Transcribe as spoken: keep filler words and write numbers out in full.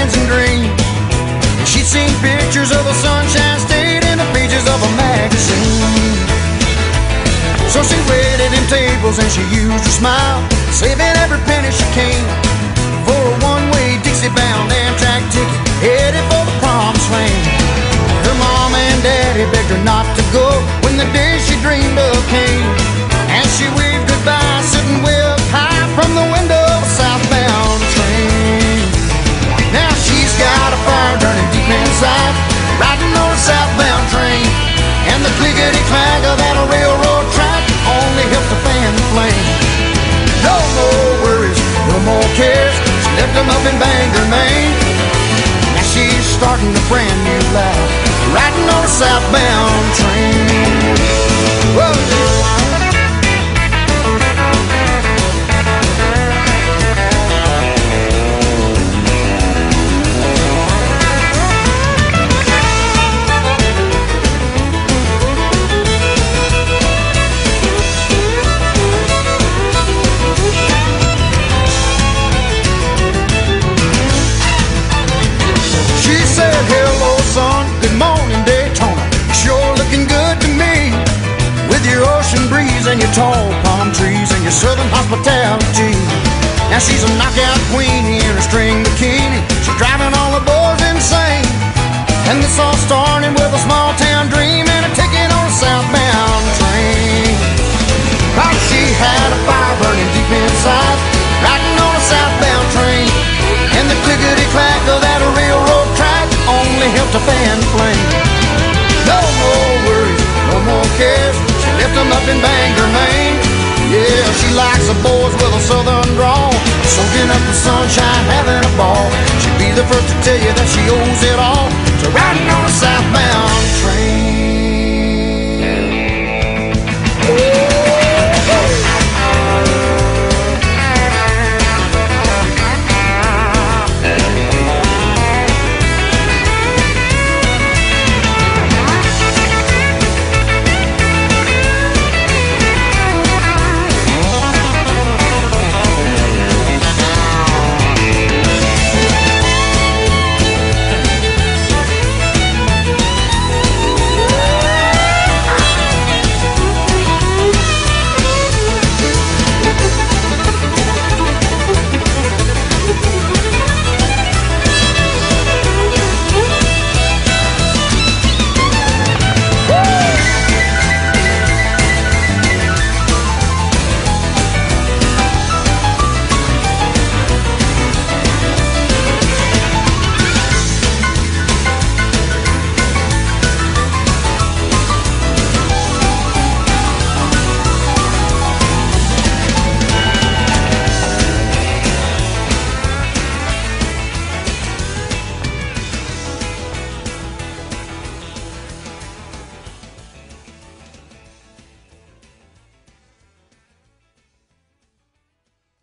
dancing dream. She'd seen pictures of a Sunshine State in the pages of a magazine. So she waited in tables and she used her smile, saving every penny she came for a one-way Dixie-bound Amtrak ticket, headed for the promised land. Her mom and daddy begged her not to go when the day she dreamed of came. As she waved goodbye, sitting way up high from the window of a southbound train. Now she's got a fire burning deep inside, riding on a southbound train, and the clickety-clack of that railroad track only helped to fan the flame. No more worries, no more cares, she left them up in Bangor, Maine. Now she's starting a brand new life, riding on a southbound train. Whoa. Hello son, good morning Daytona, sure looking good to me, with your ocean breeze and your tall palm trees and your southern hospitality. Now she's a knockout queen in a string bikini, she's driving all the boys insane. And this all started with a small town dream and a ticket on a southbound train. Cause she had a fire burning deep inside, riding on a southbound train, and the clickety-clack of that railroad track only helped to fan the flame. No more worries, no more cares, she left them up in Bangor, Maine. Yeah, she likes the boys with a southern drawl, soaking up the sunshine, having a ball. She'd be the first to tell you that she owes it all to riding